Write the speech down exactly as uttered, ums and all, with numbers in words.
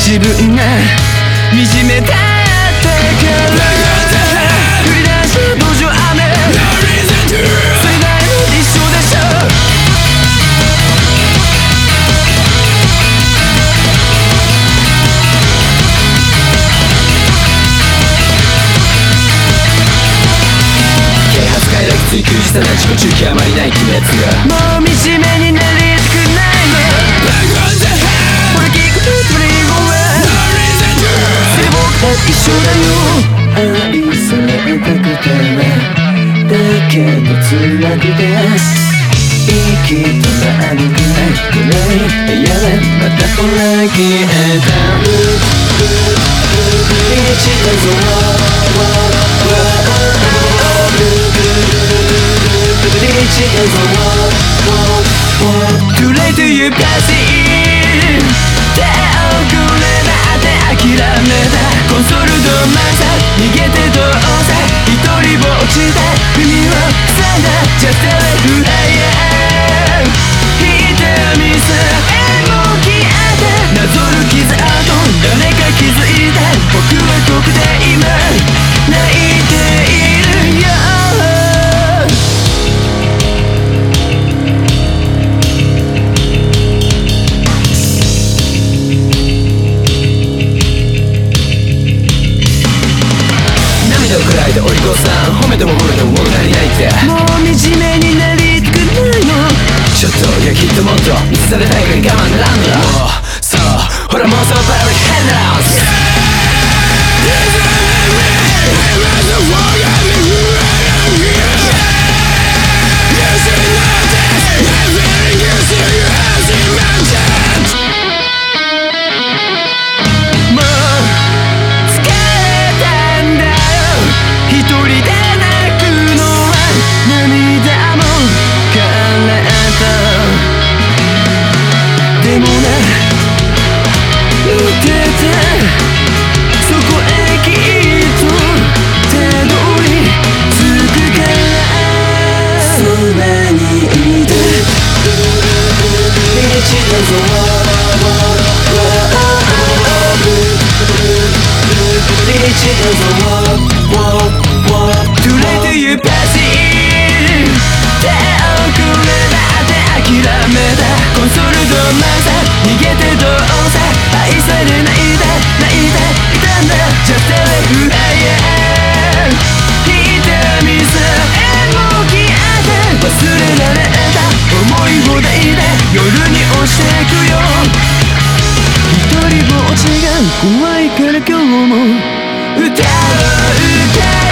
自分が惨めだったから降り出す路上雨それなりの一生でしょ啓発快楽追求したな自己中期あまりない鬼滅がもう惨めになりたくないのこれ聞くとトリゴはそれ僕と一緒だよ愛されたくてだけど辛くて息止まるくらいくらいやれまたほら消えた一だぞToo late to you passing 手をくれなって諦めたコンソールドマンさ逃げてどうせ一人ぼっちで耳を塞いだ Just tell it who I am 痛みさえも消えてなぞる傷跡誰か気づいた僕はここで今泣いているよお利口さん褒めても褒めても物足りないってもう惨めになりたくないのちょっといやきっともっと見せされたいから我慢ならんのだもうそうほらもうそのバリヘンダウスでもな、打ててそこへきっとたどり着くからそばにいて一だぞ一だぞ Too late to you passing 手をくれなって諦めたコンソールドマンさ逃げてどうせ愛されないで泣いていたんだ Just tell it who I am 痛みさえも消えて忘れられた思い放題で夜に落ちてくよ一人ぼっちが怖いから今日も歌を歌う